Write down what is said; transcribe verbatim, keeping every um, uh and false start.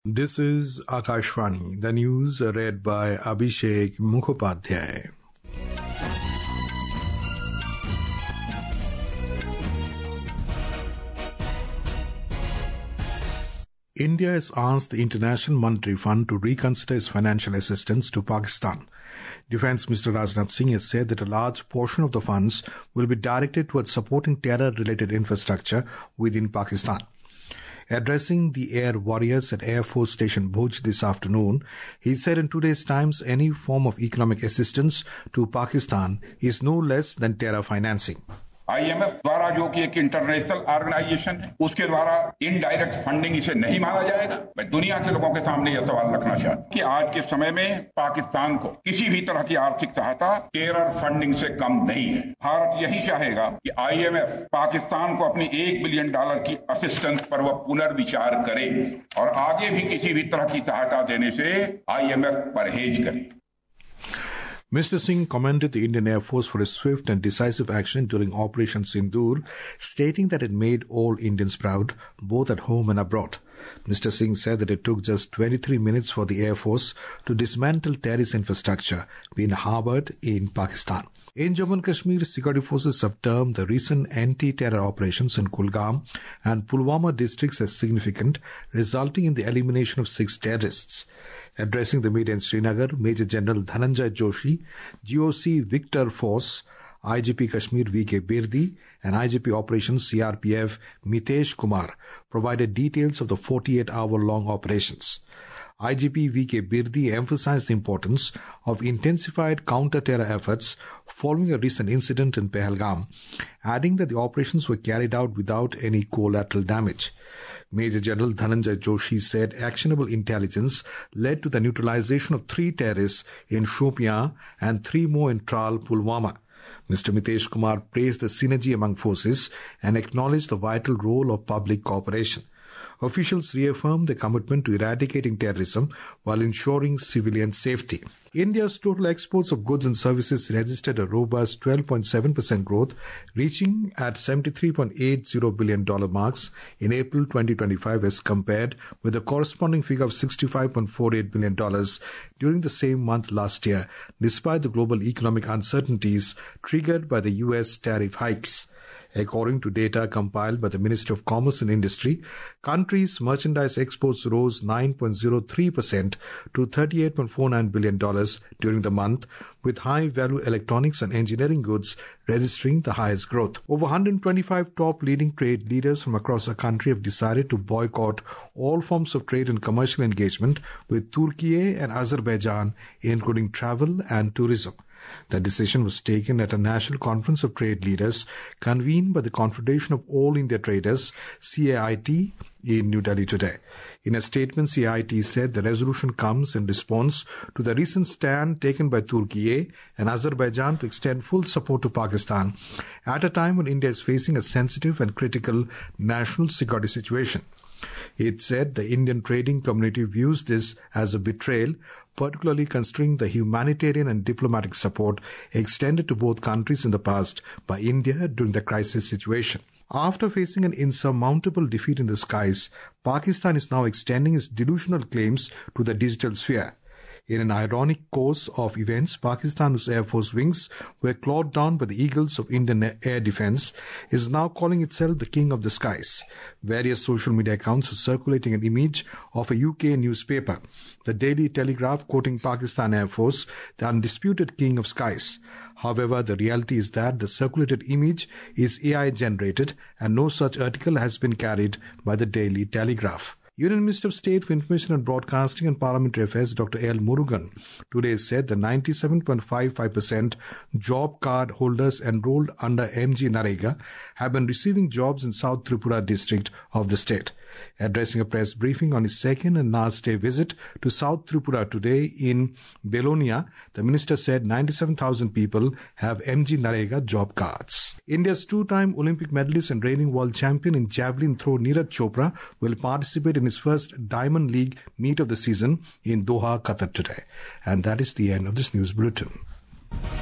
This is Akashvani, the news read by Abhishek Mukhopadhyay. India has asked the International Monetary Fund to reconsider its financial assistance to Pakistan. Defence Minister Rajnath Singh has said that a large portion of the funds will be directed towards supporting terror-related infrastructure within Pakistan. Addressing the air warriors at Air Force Station Bhuj this afternoon, he said in today's times any form of economic assistance to Pakistan is no less than terror financing. I M F द्वारा जो कि एक international organisation है, उसके द्वारा indirect funding इसे नहीं माना जाएगा। मैं दुनिया के लोगों के सामने यह सवाल रखना चाहता हूं कि आज के समय में पाकिस्तान को किसी भी तरह की आर्थिक सहायता टेरर फंडिंग से कम नहीं है। भारत यही चाहेगा कि आई एम एफ पाकिस्तान को अपनी एक बिलियन डॉलर की असिस्टेंस पर वह पुनर्विचार करे और आगे भी किसी भी तरह की सहायता देने से आई एम एफ परहेज करे। Mister Singh commended the Indian Air Force for its swift and decisive action during Operation Sindoor, stating that it made all Indians proud, both at home and abroad. Mister Singh said that it took just twenty-three minutes for the Air Force to dismantle terrorist infrastructure being harbored in Pakistan. In Jammu and Kashmir, security forces have termed the recent anti-terror operations in Kulgam and Pulwama districts as significant, resulting in the elimination of six terrorists. Addressing the media in Srinagar, Major General Dhananjay Joshi, G O C Victor Force, I G P Kashmir V K Birdi, and I G P Operations C R P F Mitesh Kumar provided details of the forty-eight hour long operations. I G P V K Birdi emphasized the importance of intensified counter-terror efforts following a recent incident in Pahalgam, adding that the operations were carried out without any collateral damage. Major General Dhananjay Joshi said actionable intelligence led to the neutralization of three terrorists in Shopian and three more in Tral, Pulwama. Mister Mitesh Kumar praised the synergy among forces and acknowledged the vital role of public cooperation. Officials reaffirmed their commitment to eradicating terrorism while ensuring civilian safety. India's total exports of goods and services registered a robust twelve point seven percent growth, reaching at seventy-three point eight zero billion dollars marks in April twenty twenty-five as compared with the corresponding figure of sixty-five point four eight billion dollars during the same month last year, despite the global economic uncertainties triggered by the U S tariff hikes. According to data compiled by the Ministry of Commerce and Industry, country's merchandise exports rose nine point zero three percent to thirty-eight point four nine billion dollars during the month, with high-value electronics and engineering goods registering the highest growth. Over one hundred twenty-five top leading trade leaders from across the country have decided to boycott all forms of trade and commercial engagement with Turkey and Azerbaijan, including travel and tourism. The decision was taken at a national conference of trade leaders convened by the Confederation of All India Traders, C A I T, in New Delhi today. In a statement, C A I T said the resolution comes in response to the recent stand taken by Turkey and Azerbaijan to extend full support to Pakistan at a time when India is facing a sensitive and critical national security situation. It said the Indian trading community views this as a betrayal, particularly considering the humanitarian and diplomatic support extended to both countries in the past by India during the crisis situation. After facing an insurmountable defeat in the skies, Pakistan is now extending its delusional claims to the digital sphere. In an ironic course of events, Pakistan, whose Air Force wings were clawed down by the eagles of Indian air defense, is now calling itself the king of the skies. Various social media accounts are circulating an image of a U K newspaper, the Daily Telegraph, quoting Pakistan Air Force, the undisputed king of skies. However, the reality is that the circulated image is A I-generated and no such article has been carried by the Daily Telegraph. Union Minister of State for Information and Broadcasting and Parliamentary Affairs, Doctor L. Murugan, today said the ninety-seven point five five percent job card holders enrolled under M G Narega have been receiving jobs in South Tripura district of the state. Addressing a press briefing on his second and last day visit to South Tripura today in Belonia, the minister said ninety-seven thousand people have M G Narega job cards. India's two-time Olympic medalist and reigning world champion in javelin throw Neeraj Chopra will participate in his first Diamond League meet of the season in Doha, Qatar today. And that is the end of this news bulletin.